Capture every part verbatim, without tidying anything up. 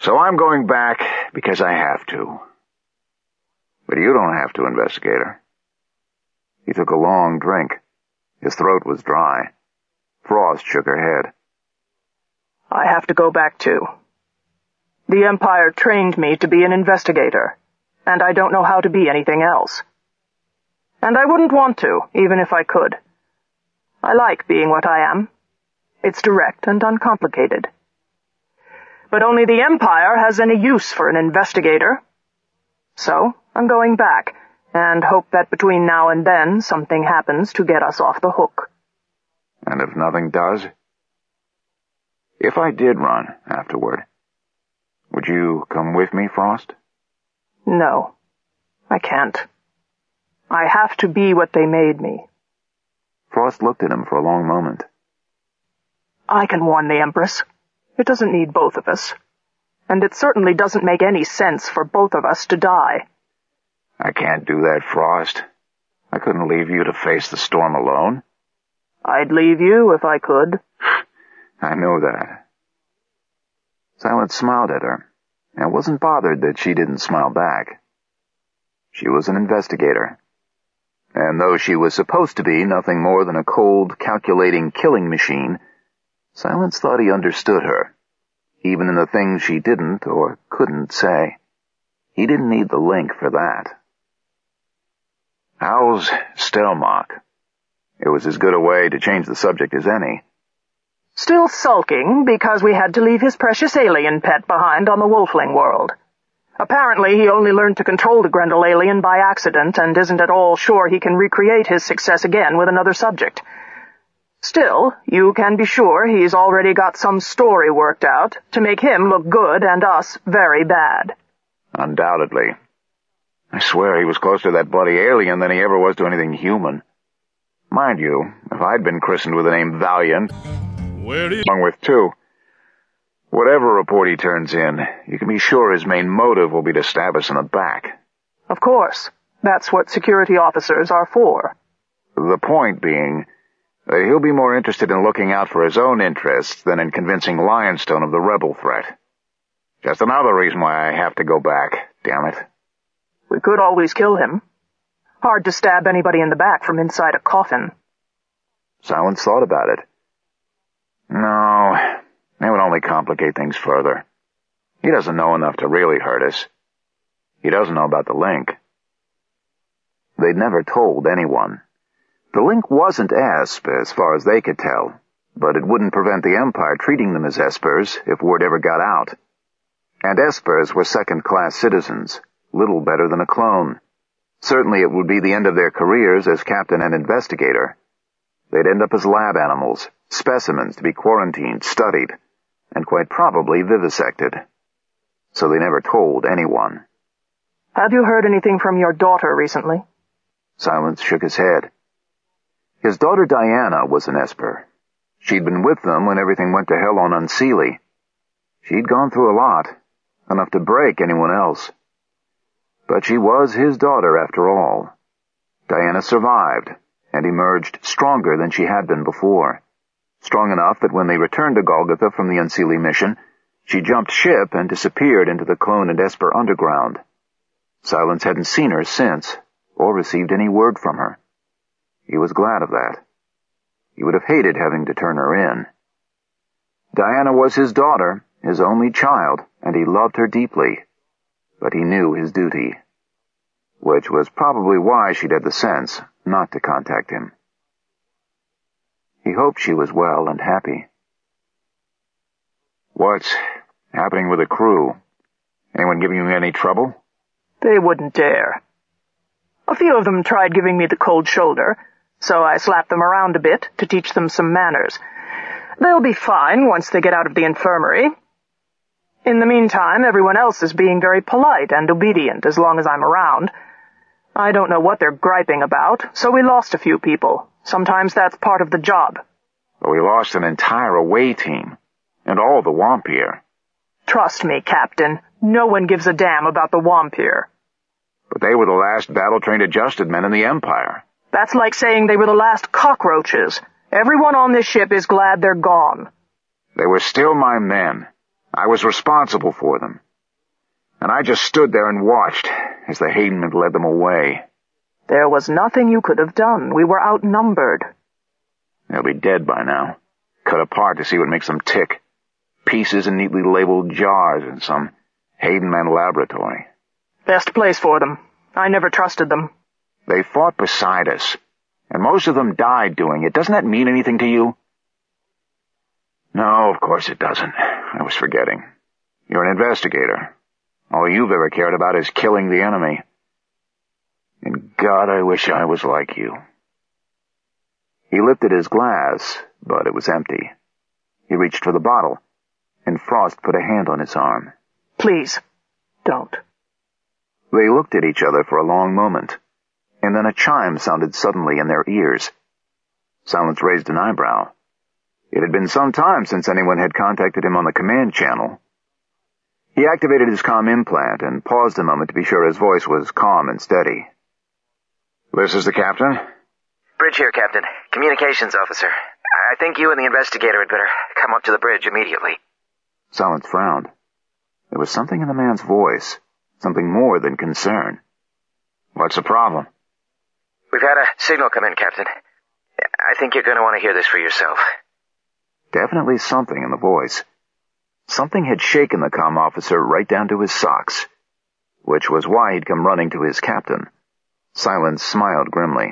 So I'm going back because I have to. But you don't have to, Investigator. He took a long drink. His throat was dry. Frost shook her head. I have to go back too. The Empire trained me to be an investigator, and I don't know how to be anything else. And I wouldn't want to, even if I could. I like being what I am. It's direct and uncomplicated. But only the Empire has any use for an investigator. So, I'm going back, and hope that between now and then something happens to get us off the hook. And if nothing does? If I did run afterward, would you come with me, Frost? No, I can't. I have to be what they made me. Frost looked at him for a long moment. I can warn the Empress. It doesn't need both of us. And it certainly doesn't make any sense for both of us to die. I can't do that, Frost. I couldn't leave you to face the storm alone. I'd leave you if I could. I know that. Silence smiled at her, and wasn't bothered that she didn't smile back. She was an investigator. And though she was supposed to be nothing more than a cold, calculating killing machine, Silence thought he understood her, even in the things she didn't or couldn't say. He didn't need the link for that. How's Stelmach? It was as good a way to change the subject as any. Still sulking because we had to leave his precious alien pet behind on the Wolfling world. Apparently he only learned to control the Grendel alien by accident and isn't at all sure he can recreate his success again with another subject. Still, you can be sure he's already got some story worked out to make him look good and us very bad. Undoubtedly. I swear he was closer to that bloody alien than he ever was to anything human. Mind you, if I'd been christened with the name Valiant, Where do you... along with two, whatever report he turns in, you can be sure his main motive will be to stab us in the back. Of course. That's what security officers are for. The point being that he'll be more interested in looking out for his own interests than in convincing Lionstone of the rebel threat. Just another reason why I have to go back, damn it. We could always kill him. Hard to stab anybody in the back from inside a coffin. Silence thought about it. No, it would only complicate things further. He doesn't know enough to really hurt us. He doesn't know about the link. They'd never told anyone. The link wasn't Esp, as far as they could tell, but it wouldn't prevent the Empire treating them as Espers if word ever got out. And Espers were second-class citizens, little better than a clone. Certainly it would be the end of their careers as captain and investigator. They'd end up as lab animals, specimens to be quarantined, studied, and quite probably vivisected. So they never told anyone. Have you heard anything from your daughter recently? Silence shook his head. His daughter Diana was an Esper. She'd been with them when everything went to hell on Unseelie. She'd gone through a lot, enough to break anyone else. But she was his daughter after all. Diana survived, and emerged stronger than she had been before. Strong enough that when they returned to Golgotha from the Unseelie mission, she jumped ship and disappeared into the Clone and Esper underground. Silence hadn't seen her since, or received any word from her. He was glad of that. He would have hated having to turn her in. Diana was his daughter, his only child, and he loved her deeply. But he knew his duty, which was probably why she'd had the sense not to contact him. He hoped she was well and happy. What's happening with the crew? Anyone giving you any trouble? They wouldn't dare. A few of them tried giving me the cold shoulder, so I slapped them around a bit to teach them some manners. They'll be fine once they get out of the infirmary. In the meantime, everyone else is being very polite and obedient as long as I'm around. I don't know what they're griping about, so we lost a few people. Sometimes that's part of the job. But we lost an entire away team, and all the Wampir. Trust me, Captain, no one gives a damn about the Wampir. But they were the last battle-trained adjusted men in the Empire. That's like saying they were the last cockroaches. Everyone on this ship is glad they're gone. They were still my men. I was responsible for them. And I just stood there and watched as the Haydenmen led them away. There was nothing you could have done. We were outnumbered. They'll be dead by now. Cut apart to see what makes them tick. Pieces in neatly labeled jars in some Haydenman laboratory. Best place for them. I never trusted them. They fought beside us, and most of them died doing it. Doesn't that mean anything to you? No, of course it doesn't. I was forgetting. You're an investigator. All you've ever cared about is killing the enemy. And God, I wish I was like you. He lifted his glass, but it was empty. He reached for the bottle, and Frost put a hand on his arm. Please, don't. They looked at each other for a long moment, and then a chime sounded suddenly in their ears. Silence raised an eyebrow. It had been some time since anyone had contacted him on the command channel. He activated his comm implant and paused a moment to be sure his voice was calm and steady. This is the captain? Bridge here, Captain. Communications officer. I think you and the investigator had better come up to the bridge immediately. Silence frowned. There was something in the man's voice, something more than concern. What's the problem? We've had a signal come in, Captain. I think you're going to want to hear this for yourself. Definitely something in the voice. Something had shaken the comm officer right down to his socks, which was why he'd come running to his captain. Silence smiled grimly.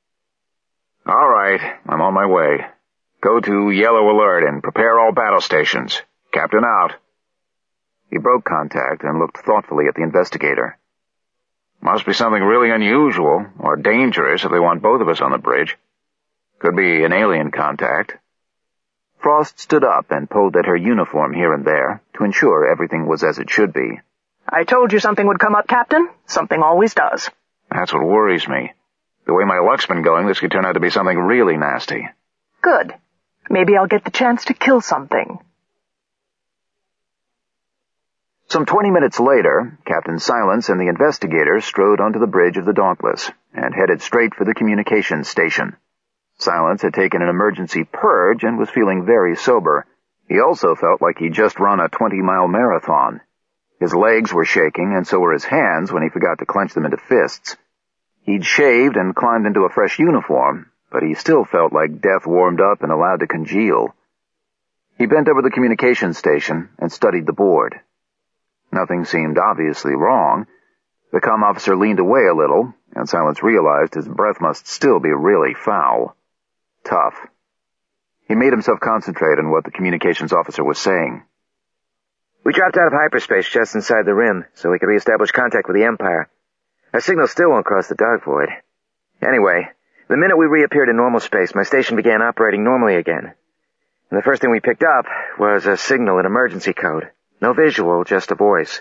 All right, I'm on my way. Go to Yellow Alert and prepare all battle stations. Captain out. He broke contact and looked thoughtfully at the investigator. Must be something really unusual or dangerous if they want both of us on the bridge. Could be an alien contact. Frost stood up and pulled at her uniform here and there to ensure everything was as it should be. I told you something would come up, Captain. Something always does. That's what worries me. The way my luck's been going, this could turn out to be something really nasty. Good. Maybe I'll get the chance to kill something. Some twenty minutes later, Captain Silence and the investigator strode onto the bridge of the Dauntless and headed straight for the communications station. Silence had taken an emergency purge and was feeling very sober. He also felt like he'd just run a twenty-mile marathon. His legs were shaking, and so were his hands when he forgot to clench them into fists. He'd shaved and climbed into a fresh uniform, but he still felt like death warmed up and allowed to congeal. He bent over the communications station and studied the board. Nothing seemed obviously wrong. The comm officer leaned away a little, and Silence realized his breath must still be really foul. Tough. He made himself concentrate on what the communications officer was saying. We dropped out of hyperspace just inside the rim, so we could reestablish contact with the Empire. Our signal still won't cross the dark void. Anyway, the minute we reappeared in normal space, my station began operating normally again. And the first thing we picked up was a signal in emergency code. No visual, just a voice.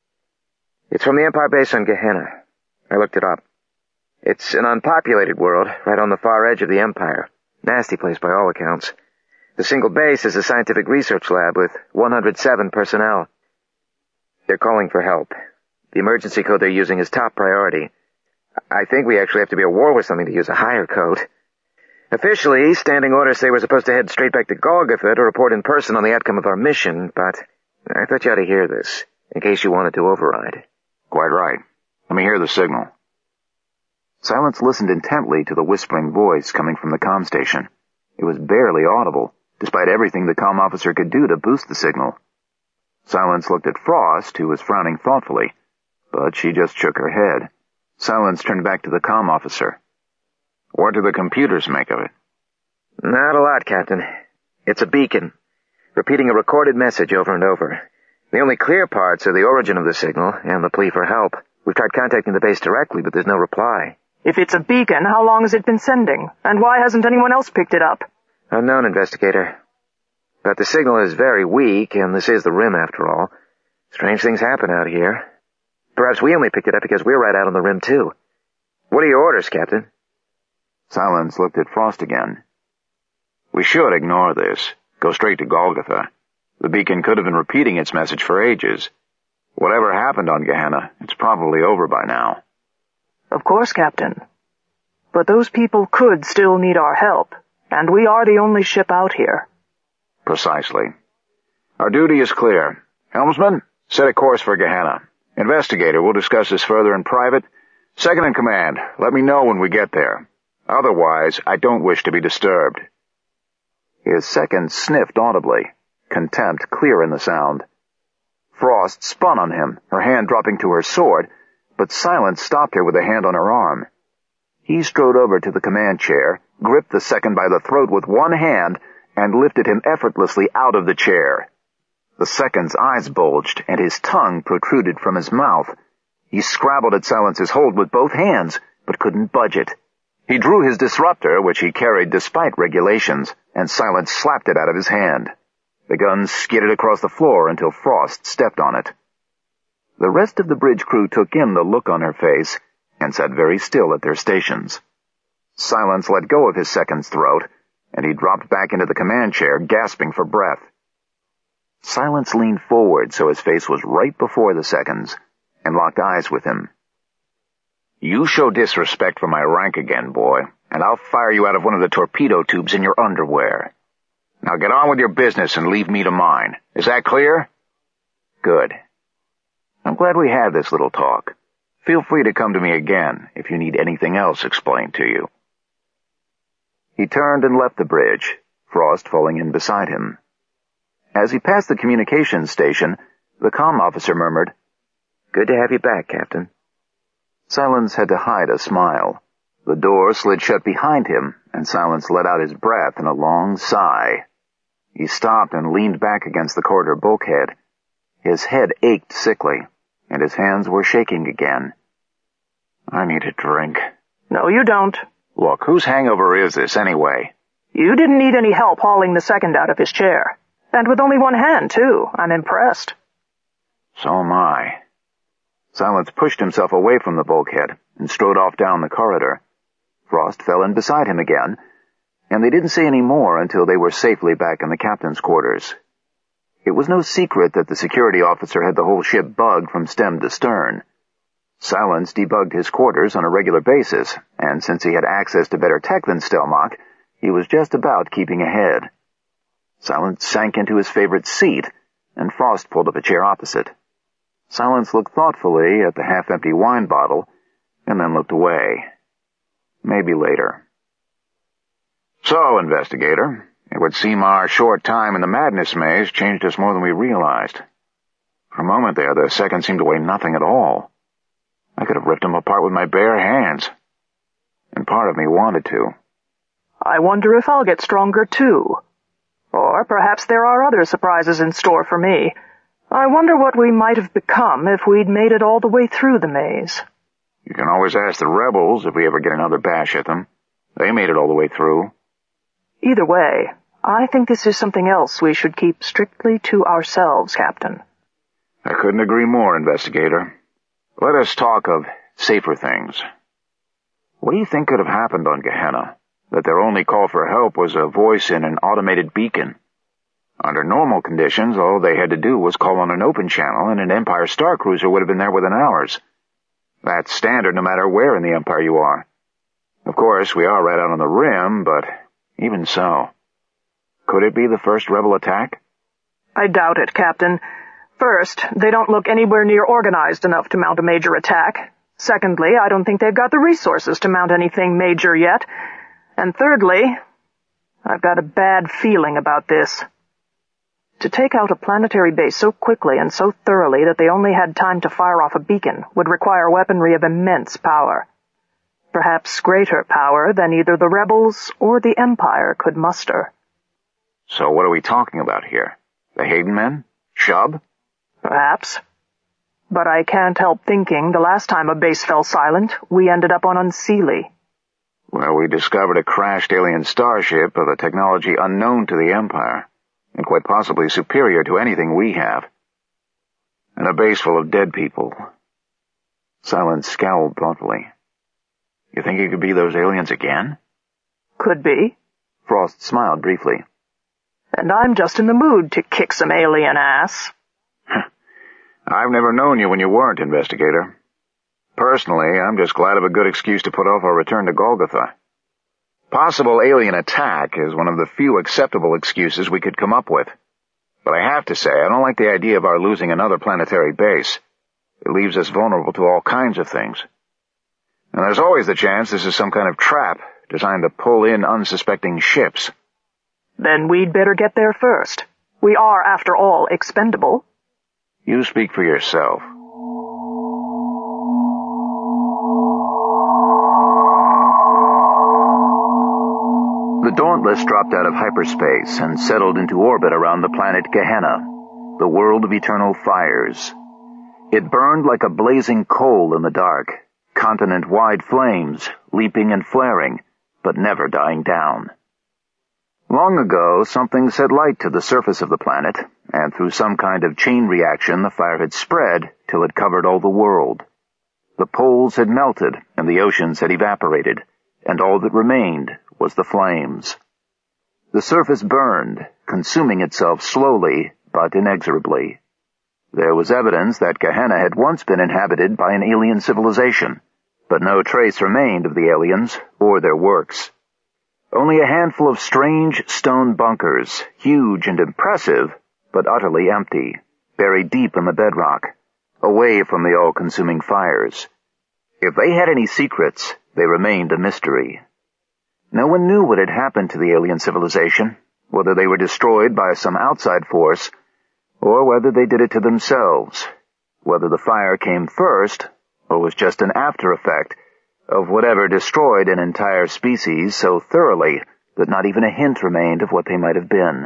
It's from the Empire base on Gehenna. I looked it up. It's an unpopulated world, right on the far edge of the Empire. Nasty place by all accounts. The single base is a scientific research lab with one hundred seven personnel. They're calling for help. The emergency code they're using is top priority. I think we actually have to be at war with something to use a higher code. Officially, standing orders say we're supposed to head straight back to Golgotha to report in person on the outcome of our mission, but I thought you ought to hear this, in case you wanted to override. Quite right. Let me hear the signal. Silence listened intently to the whispering voice coming from the comm station. It was barely audible, despite everything the comm officer could do to boost the signal. Silence looked at Frost, who was frowning thoughtfully, but she just shook her head. Silence turned back to the comm officer. What do the computers make of it? Not a lot, Captain. It's a beacon, repeating a recorded message over and over. The only clear parts are the origin of the signal and the plea for help. We've tried contacting the base directly, but there's no reply. If it's a beacon, how long has it been sending? And why hasn't anyone else picked it up? Unknown, investigator. But the signal is very weak, and this is the rim after all. Strange things happen out here. Perhaps we only picked it up because we're right out on the rim too. What are your orders, Captain? Silence looked at Frost again. We should ignore this. Go straight to Golgotha. The beacon could have been repeating its message for ages. Whatever happened on Gehenna, it's probably over by now. Of course, Captain. But those people could still need our help, and we are the only ship out here. Precisely. Our duty is clear. Helmsman, set a course for Gehenna. Investigator, we'll discuss this further in private. Second in command, let me know when we get there. Otherwise, I don't wish to be disturbed. His second sniffed audibly, contempt clear in the sound. Frost spun on him, her hand dropping to her sword, but Silence stopped her with a hand on her arm. He strode over to the command chair, gripped the second by the throat with one hand, and lifted him effortlessly out of the chair. The second's eyes bulged, and his tongue protruded from his mouth. He scrabbled at Silence's hold with both hands, but couldn't budge it. He drew his disruptor, which he carried despite regulations, and Silence slapped it out of his hand. The gun skidded across the floor until Frost stepped on it. The rest of the bridge crew took in the look on her face and sat very still at their stations. Silence let go of his second's throat, and he dropped back into the command chair, gasping for breath. Silence leaned forward so his face was right before the second's, and locked eyes with him. You show disrespect for my rank again, boy, and I'll fire you out of one of the torpedo tubes in your underwear. Now get on with your business and leave me to mine. Is that clear? Good. I'm glad we had this little talk. Feel free to come to me again if you need anything else explained to you. He turned and left the bridge, Frost falling in beside him. As he passed the communications station, the comm officer murmured, "Good to have you back, Captain." Silence had to hide a smile. The door slid shut behind him, and Silence let out his breath in a long sigh. He stopped and leaned back against the corridor bulkhead. His head ached sickly, and his hands were shaking again. I need a drink. No, you don't. Look, whose hangover is this, anyway? You didn't need any help hauling the second out of his chair. And with only one hand, too. I'm impressed. So am I. Silence pushed himself away from the bulkhead and strode off down the corridor. Frost fell in beside him again, and they didn't say any more until they were safely back in the captain's quarters. It was no secret that the security officer had the whole ship bugged from stem to stern. Silence debugged his quarters on a regular basis, and since he had access to better tech than Stelmach, he was just about keeping ahead. Silence sank into his favorite seat, and Frost pulled up a chair opposite. Silence looked thoughtfully at the half-empty wine bottle, and then looked away. Maybe later. So, investigator, it would seem our short time in the madness maze changed us more than we realized. For a moment there, the second seemed to weigh nothing at all. I could have ripped him apart with my bare hands. And part of me wanted to. I wonder if I'll get stronger, too. Or perhaps there are other surprises in store for me. I wonder what we might have become if we'd made it all the way through the maze. You can always ask the rebels if we ever get another bash at them. They made it all the way through. Either way, I think this is something else we should keep strictly to ourselves, Captain. I couldn't agree more, investigator. Let us talk of safer things. What do you think could have happened on Gehenna? That their only call for help was a voice in an automated beacon. Under normal conditions, all they had to do was call on an open channel, and an Empire Star Cruiser would have been there within hours. That's standard no matter where in the Empire you are. Of course, we are right out on the rim, but even so. Could it be the first rebel attack? I doubt it, Captain. First, they don't look anywhere near organized enough to mount a major attack. Secondly, I don't think they've got the resources to mount anything major yet. And thirdly, I've got a bad feeling about this. To take out a planetary base so quickly and so thoroughly that they only had time to fire off a beacon would require weaponry of immense power. Perhaps greater power than either the rebels or the Empire could muster. So what are we talking about here? The Hayden men? Shub? Perhaps. But I can't help thinking the last time a base fell silent, we ended up on Unseelie. Well, we discovered a crashed alien starship of a technology unknown to the Empire, and quite possibly superior to anything we have. And a base full of dead people. Silence scowled thoughtfully. You think it could be those aliens again? Could be. Frost smiled briefly. And I'm just in the mood to kick some alien ass. I've never known you when you weren't, investigator. Personally, I'm just glad of a good excuse to put off our return to Golgotha. Possible alien attack is one of the few acceptable excuses we could come up with. But I have to say, I don't like the idea of our losing another planetary base. It leaves us vulnerable to all kinds of things. And there's always the chance this is some kind of trap designed to pull in unsuspecting ships. Then we'd better get there first. We are, after all, expendable. You speak for yourself. The Dauntless dropped out of hyperspace and settled into orbit around the planet Gehenna, the world of eternal fires. It burned like a blazing coal in the dark, continent-wide flames, leaping and flaring, but never dying down. Long ago, something set light to the surface of the planet, and through some kind of chain reaction the fire had spread till it covered all the world. The poles had melted, and the oceans had evaporated, and all that remained was the flames. The surface burned, consuming itself slowly but inexorably. There was evidence that Gehenna had once been inhabited by an alien civilization, but no trace remained of the aliens or their works. Only a handful of strange stone bunkers, huge and impressive, but utterly empty, buried deep in the bedrock, away from the all-consuming fires. If they had any secrets, they remained a mystery. No one knew what had happened to the alien civilization, whether they were destroyed by some outside force, or whether they did it to themselves, whether the fire came first, or was just an after-effect of whatever destroyed an entire species so thoroughly that not even a hint remained of what they might have been.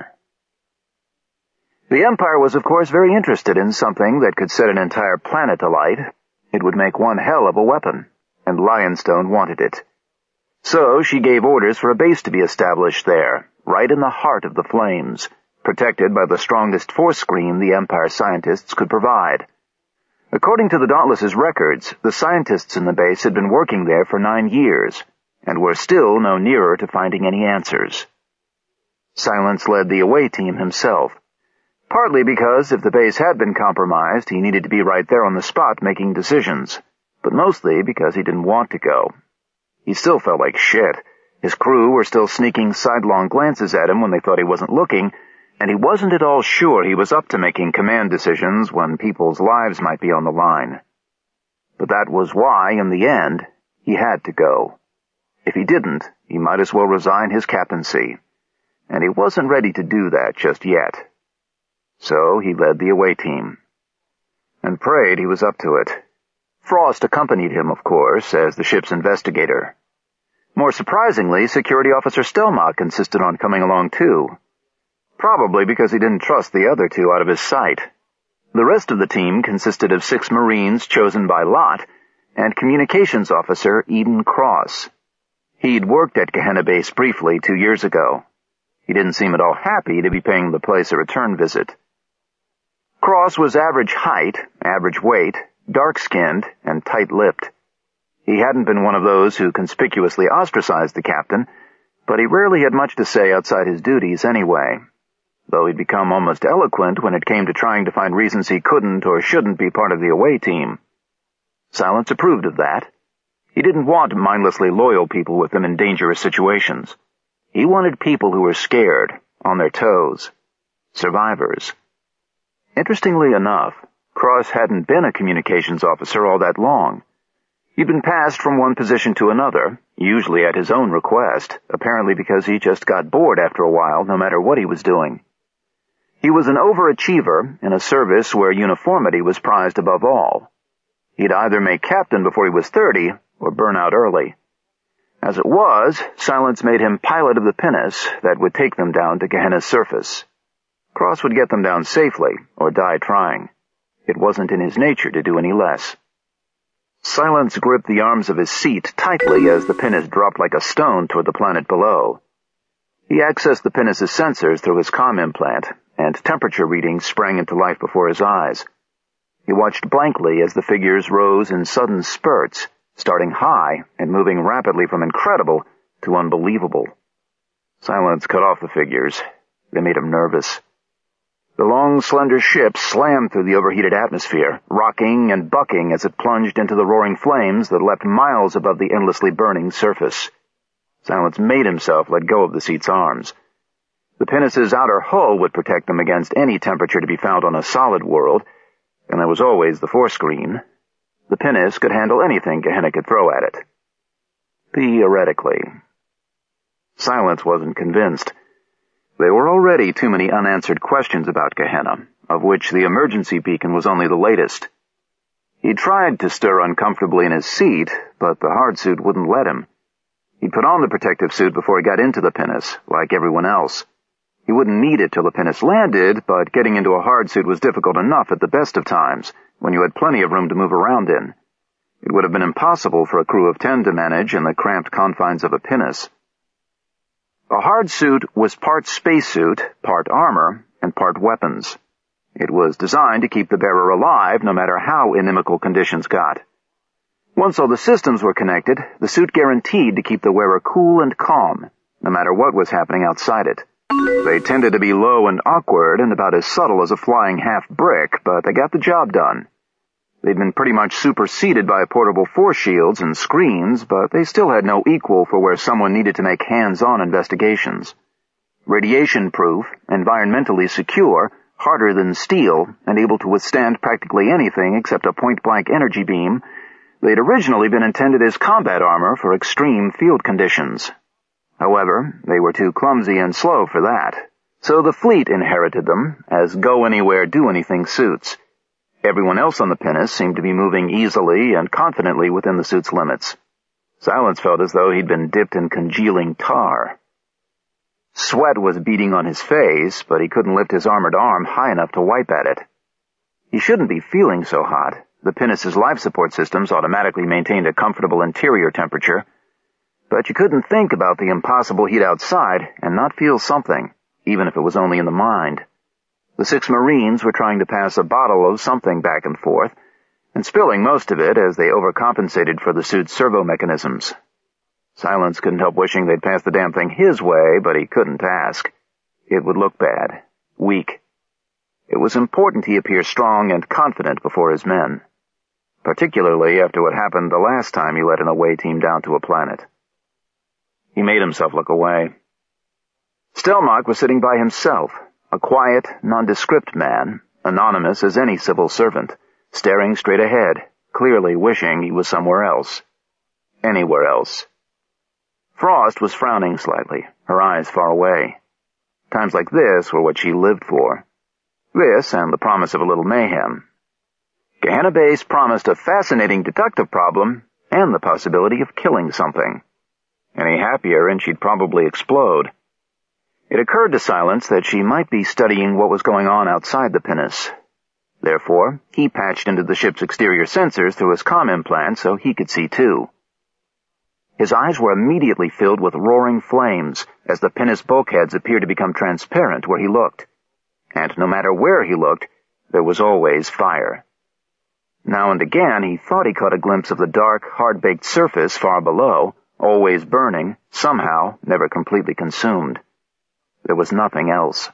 The Empire was, of course, very interested in something that could set an entire planet alight. It would make one hell of a weapon, and Lionstone wanted it. So she gave orders for a base to be established there, right in the heart of the flames, protected by the strongest force screen the Empire scientists could provide. According to the Dauntless's records, the scientists in the base had been working there for nine years, and were still no nearer to finding any answers. Silence led the away team himself, partly because if the base had been compromised, he needed to be right there on the spot making decisions, but mostly because he didn't want to go. He still felt like shit. His crew were still sneaking sidelong glances at him when they thought he wasn't looking, and he wasn't at all sure he was up to making command decisions when people's lives might be on the line. But that was why, in the end, he had to go. If he didn't, he might as well resign his captaincy, and he wasn't ready to do that just yet. So he led the away team, and prayed he was up to it. Frost accompanied him, of course, as the ship's investigator. More surprisingly, Security Officer Stelmach insisted on coming along too, probably because he didn't trust the other two out of his sight. The rest of the team consisted of six Marines chosen by lot, and Communications Officer Eden Cross. He'd worked at Gehenna Base briefly two years ago. He didn't seem at all happy to be paying the place a return visit. Cross was average height, average weight, dark-skinned, and tight-lipped. He hadn't been one of those who conspicuously ostracized the captain, but he rarely had much to say outside his duties anyway, though he'd become almost eloquent when it came to trying to find reasons he couldn't or shouldn't be part of the away team. Silence approved of that. He didn't want mindlessly loyal people with him in dangerous situations. He wanted people who were scared, on their toes. Survivors. Interestingly enough, Cross hadn't been a communications officer all that long. He'd been passed from one position to another, usually at his own request, apparently because he just got bored after a while, no matter what he was doing. He was an overachiever in a service where uniformity was prized above all. He'd either make captain before he was thirty, or burn out early. As it was, Silence made him pilot of the pinnace that would take them down to Gehenna's surface. Cross would get them down safely, or die trying. It wasn't in his nature to do any less. Silence gripped the arms of his seat tightly as the pinnace dropped like a stone toward the planet below. He accessed the pinnace's sensors through his comm implant, and temperature readings sprang into life before his eyes. He watched blankly as the figures rose in sudden spurts, starting high and moving rapidly from incredible to unbelievable. Silence cut off the figures. They made him nervous. The long, slender ship slammed through the overheated atmosphere, rocking and bucking as it plunged into the roaring flames that leapt miles above the endlessly burning surface. Silence made himself let go of the seat's arms. The pinnace's outer hull would protect them against any temperature to be found on a solid world, and there was always the forescreen. The pinnace could handle anything Gehenna could throw at it. Theoretically. Silence wasn't convinced. There were already too many unanswered questions about Gehenna, of which the emergency beacon was only the latest. He tried to stir uncomfortably in his seat, but the hard suit wouldn't let him. He'd put on the protective suit before he got into the pinnace, like everyone else. He wouldn't need it till the pinnace landed, but getting into a hard suit was difficult enough at the best of times, when you had plenty of room to move around in. It would have been impossible for a crew of ten to manage in the cramped confines of a pinnace. A hard suit was part spacesuit, part armor, and part weapons. It was designed to keep the bearer alive no matter how inimical conditions got. Once all the systems were connected, the suit guaranteed to keep the wearer cool and calm, no matter what was happening outside it. They tended to be low and awkward and about as subtle as a flying half-brick, but they got the job done. They'd been pretty much superseded by portable force shields and screens, but they still had no equal for where someone needed to make hands-on investigations. Radiation-proof, environmentally secure, harder than steel, and able to withstand practically anything except a point-blank energy beam, they'd originally been intended as combat armor for extreme field conditions. However, they were too clumsy and slow for that, so the fleet inherited them as go-anywhere, do-anything suits. Everyone else on the pinnace seemed to be moving easily and confidently within the suit's limits. Silence felt as though he'd been dipped in congealing tar. Sweat was beading on his face, but he couldn't lift his armored arm high enough to wipe at it. He shouldn't be feeling so hot. The pinnace's life support systems automatically maintained a comfortable interior temperature, but you couldn't think about the impossible heat outside and not feel something, even if it was only in the mind. The six Marines were trying to pass a bottle of something back and forth, and spilling most of it as they overcompensated for the suit's servo mechanisms. Silence couldn't help wishing they'd pass the damn thing his way, but he couldn't ask. It would look bad. Weak. It was important he appear strong and confident before his men, particularly after what happened the last time he led an away team down to a planet. He made himself look away. Stelmach was sitting by himself, a quiet, nondescript man, anonymous as any civil servant, staring straight ahead, clearly wishing he was somewhere else. Anywhere else. Frost was frowning slightly, her eyes far away. Times like this were what she lived for. This and the promise of a little mayhem. Gehenna Base promised a fascinating deductive problem and the possibility of killing something. Any happier and she'd probably explode. It occurred to Silence that she might be studying what was going on outside the pinnace. Therefore, he patched into the ship's exterior sensors through his comm implant so he could see too. His eyes were immediately filled with roaring flames as the pinnace bulkheads appeared to become transparent where he looked. And no matter where he looked, there was always fire. Now and again he thought he caught a glimpse of the dark, hard-baked surface far below, always burning, somehow never completely consumed. There was nothing else.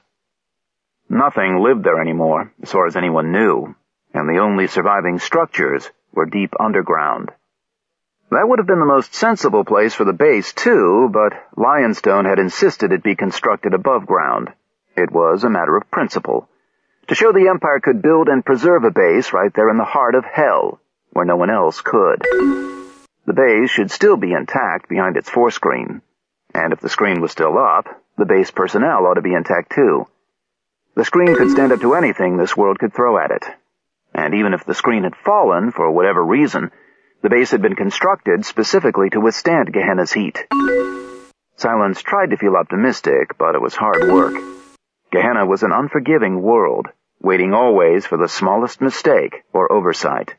Nothing lived there anymore, as far as anyone knew, and the only surviving structures were deep underground. That would have been the most sensible place for the base, too, but Lionstone had insisted it be constructed above ground. It was a matter of principle, to show the Empire could build and preserve a base right there in the heart of hell, where no one else could. The base should still be intact behind its forescreen, and if the screen was still up, the base personnel ought to be intact too. The screen could stand up to anything this world could throw at it, and even if the screen had fallen for whatever reason, the base had been constructed specifically to withstand Gehenna's heat. Silence tried to feel optimistic, but it was hard work. Gehenna was an unforgiving world, waiting always for the smallest mistake or oversight.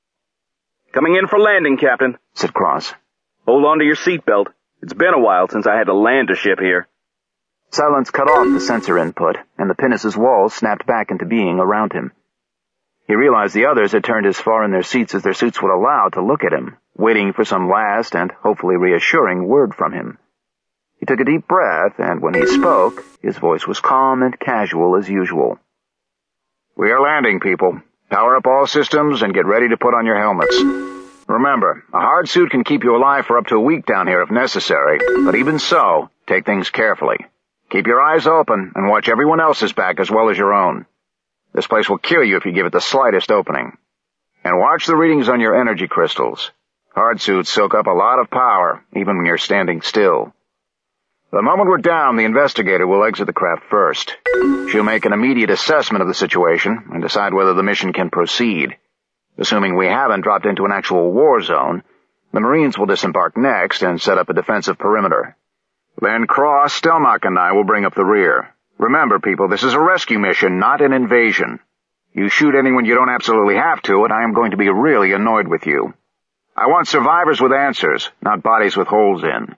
"Coming in for landing, Captain," said Cross. "Hold on to your seatbelt. It's been a while since I had to land a ship here." Silence cut off the sensor input, and the pinnace's walls snapped back into being around him. He realized the others had turned as far in their seats as their suits would allow to look at him, waiting for some last and hopefully reassuring word from him. He took a deep breath, and when he spoke, his voice was calm and casual as usual. "We are landing, people. Power up all systems and get ready to put on your helmets. Remember, a hard suit can keep you alive for up to a week down here if necessary, but even so, take things carefully. Keep your eyes open and watch everyone else's back as well as your own. This place will kill you if you give it the slightest opening. And watch the readings on your energy crystals. Hard suits soak up a lot of power, even when you're standing still. The moment we're down, the investigator will exit the craft first. She'll make an immediate assessment of the situation and decide whether the mission can proceed. Assuming we haven't dropped into an actual war zone, the Marines will disembark next and set up a defensive perimeter. Then Cross, Stelmach, and I will bring up the rear. Remember, people, this is a rescue mission, not an invasion. You shoot anyone you don't absolutely have to, and I am going to be really annoyed with you. I want survivors with answers, not bodies with holes in.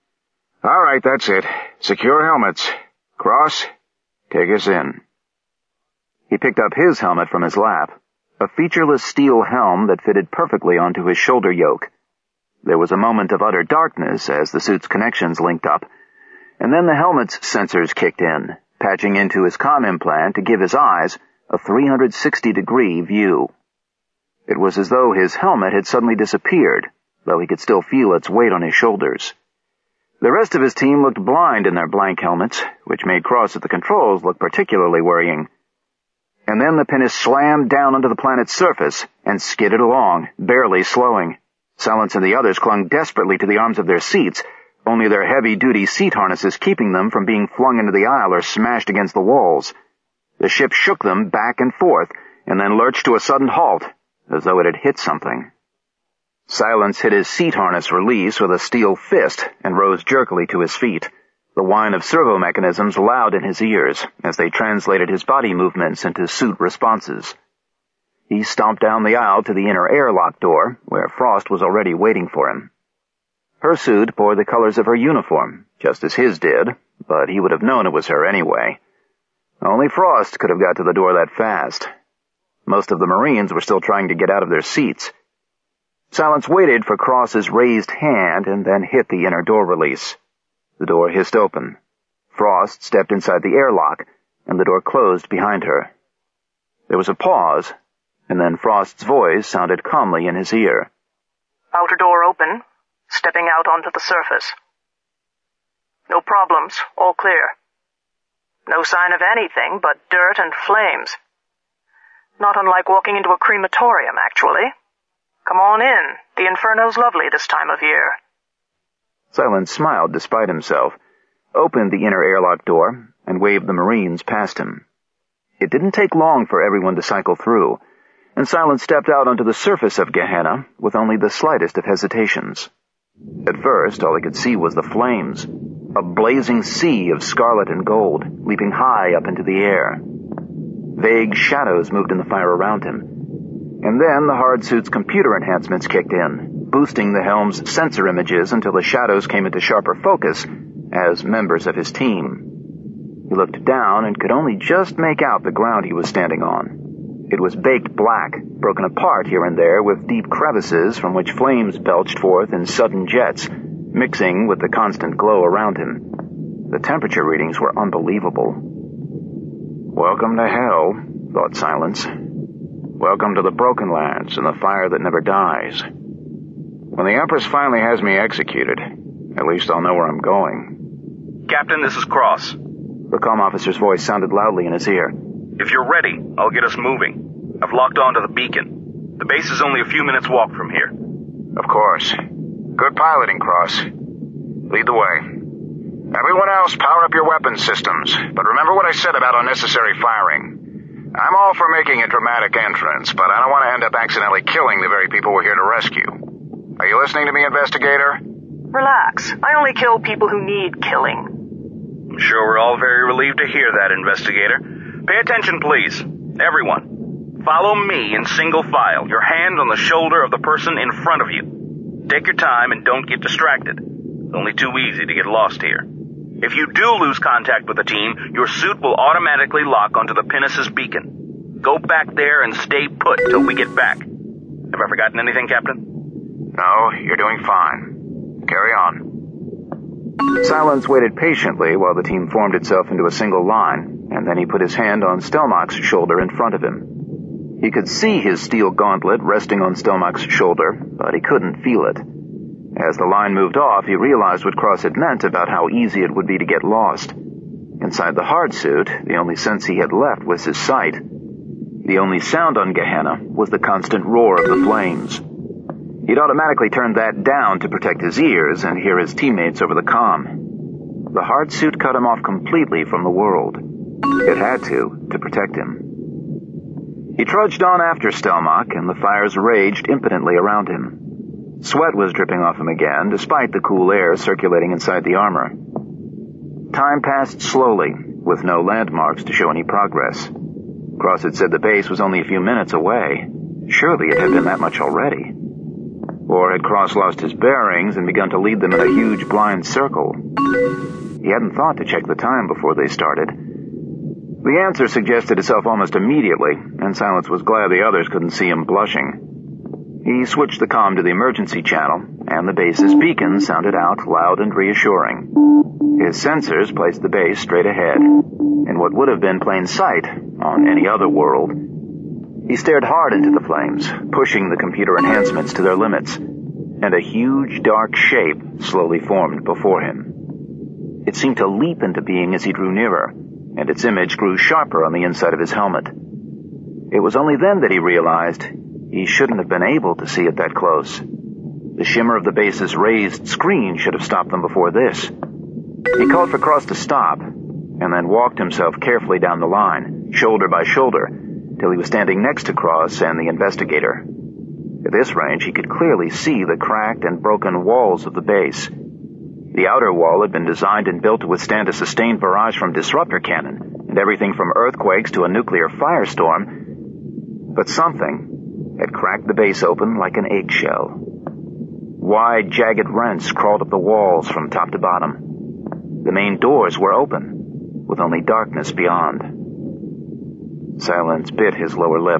All right, that's it. Secure helmets. Cross, take us in. He picked up his helmet from his lap, a featureless steel helm that fitted perfectly onto his shoulder yoke. There was a moment of utter darkness as the suit's connections linked up, and then the helmet's sensors kicked in, patching into his comm implant to give his eyes a three hundred sixty degree view. It was as though his helmet had suddenly disappeared, though he could still feel its weight on his shoulders. The rest of his team looked blind in their blank helmets, which made Cross at the controls look particularly worrying. And then the pinnace slammed down onto the planet's surface and skidded along, barely slowing. Silence and the others clung desperately to the arms of their seats, only their heavy-duty seat harnesses keeping them from being flung into the aisle or smashed against the walls. The ship shook them back and forth, and then lurched to a sudden halt, as though it had hit something. Silence hit his seat harness release with a steel fist and rose jerkily to his feet, the whine of servo mechanisms loud in his ears as they translated his body movements into suit responses. He stomped down the aisle to the inner airlock door, where Frost was already waiting for him. Her suit bore the colors of her uniform, just as his did, but he would have known it was her anyway. Only Frost could have got to the door that fast. Most of the Marines were still trying to get out of their seats. Silence waited for Cross's raised hand and then hit the inner door release. The door hissed open. Frost stepped inside the airlock, and the door closed behind her. There was a pause, and then Frost's voice sounded calmly in his ear. Outer door open, stepping out onto the surface. No problems, all clear. No sign of anything but dirt and flames. Not unlike walking into a crematorium, actually. Come on in. The Inferno's lovely this time of year. Silence smiled despite himself, opened the inner airlock door, and waved the Marines past him. It didn't take long for everyone to cycle through, and Silence stepped out onto the surface of Gehenna with only the slightest of hesitations. At first, all he could see was the flames, a blazing sea of scarlet and gold, leaping high up into the air. Vague shadows moved in the fire around him, and then the hard suit's computer enhancements kicked in, boosting the helm's sensor images until the shadows came into sharper focus as members of his team. He looked down and could only just make out the ground he was standing on. It was baked black, broken apart here and there with deep crevices from which flames belched forth in sudden jets, mixing with the constant glow around him. The temperature readings were unbelievable. Welcome to hell, thought Silence. Welcome to the Broken Lands and the fire that never dies. When the Empress finally has me executed, at least I'll know where I'm going. Captain, this is Cross. The comm officer's voice sounded loudly in his ear. If you're ready, I'll get us moving. I've locked on to the beacon. The base is only a few minutes walk from here. Of course. Good piloting, Cross. Lead the way. Everyone else, power up your weapons systems, but remember what I said about unnecessary firing. I'm all for making a dramatic entrance, but I don't want to end up accidentally killing the very people we're here to rescue. Are you listening to me, investigator? Relax. I only kill people who need killing. I'm sure we're all very relieved to hear that, investigator. Pay attention, please. Everyone. Follow me in single file, your hand on the shoulder of the person in front of you. Take your time and don't get distracted. It's only too easy to get lost here. If you do lose contact with the team, your suit will automatically lock onto the pinnace's beacon. Go back there and stay put till we get back. Have I forgotten anything, Captain? No, you're doing fine. Carry on. Silence waited patiently while the team formed itself into a single line, and then he put his hand on Stelmach's shoulder in front of him. He could see his steel gauntlet resting on Stelmach's shoulder, but he couldn't feel it. As the line moved off, he realized what Cross had meant about how easy it would be to get lost. Inside the hard suit, the only sense he had left was his sight. The only sound on Gehenna was the constant roar of the flames. He'd automatically turned that down to protect his ears and hear his teammates over the comm. The hard suit cut him off completely from the world. It had to, to protect him. He trudged on after Stelmach, and the fires raged impotently around him. Sweat was dripping off him again, despite the cool air circulating inside the armor. Time passed slowly, with no landmarks to show any progress. Cross had said the base was only a few minutes away. Surely it had been that much already. Or had Cross lost his bearings and begun to lead them in a huge blind circle? He hadn't thought to check the time before they started. The answer suggested itself almost immediately, and Silence was glad the others couldn't see him blushing. He switched the comm to the emergency channel, and the base's beacon sounded out loud and reassuring. His sensors placed the base straight ahead, in what would have been plain sight on any other world. He stared hard into the flames, pushing the computer enhancements to their limits, and a huge dark shape slowly formed before him. It seemed to leap into being as he drew nearer, and its image grew sharper on the inside of his helmet. It was only then that he realized he shouldn't have been able to see it that close. The shimmer of the base's raised screen should have stopped them before this. He called for Cross to stop, and then walked himself carefully down the line, shoulder by shoulder, till he was standing next to Cross and the investigator. At this range, he could clearly see the cracked and broken walls of the base. The outer wall had been designed and built to withstand a sustained barrage from disruptor cannon, and everything from earthquakes to a nuclear firestorm, but something had cracked the base open like an eggshell. Wide, jagged rents crawled up the walls from top to bottom. The main doors were open, with only darkness beyond. Silence bit his lower lip.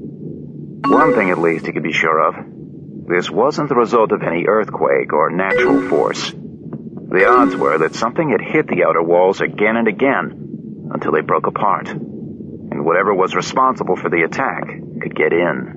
One thing at least he could be sure of. This wasn't the result of any earthquake or natural force. The odds were that something had hit the outer walls again and again until they broke apart, and whatever was responsible for the attack could get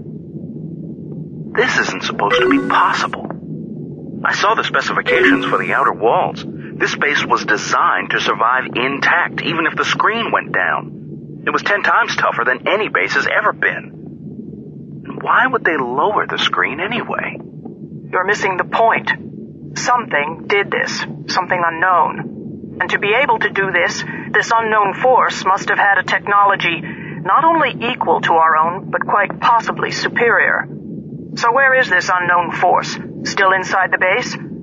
in. This isn't supposed to be possible. I saw the specifications for the outer walls. This base was designed to survive intact, even if the screen went down. It was ten times tougher than any base has ever been. And why would they lower the screen anyway? You're missing the point. Something did this, something unknown. And to be able to do this, this unknown force must have had a technology not only equal to our own, but quite possibly superior. So where is this unknown force? Still inside the base?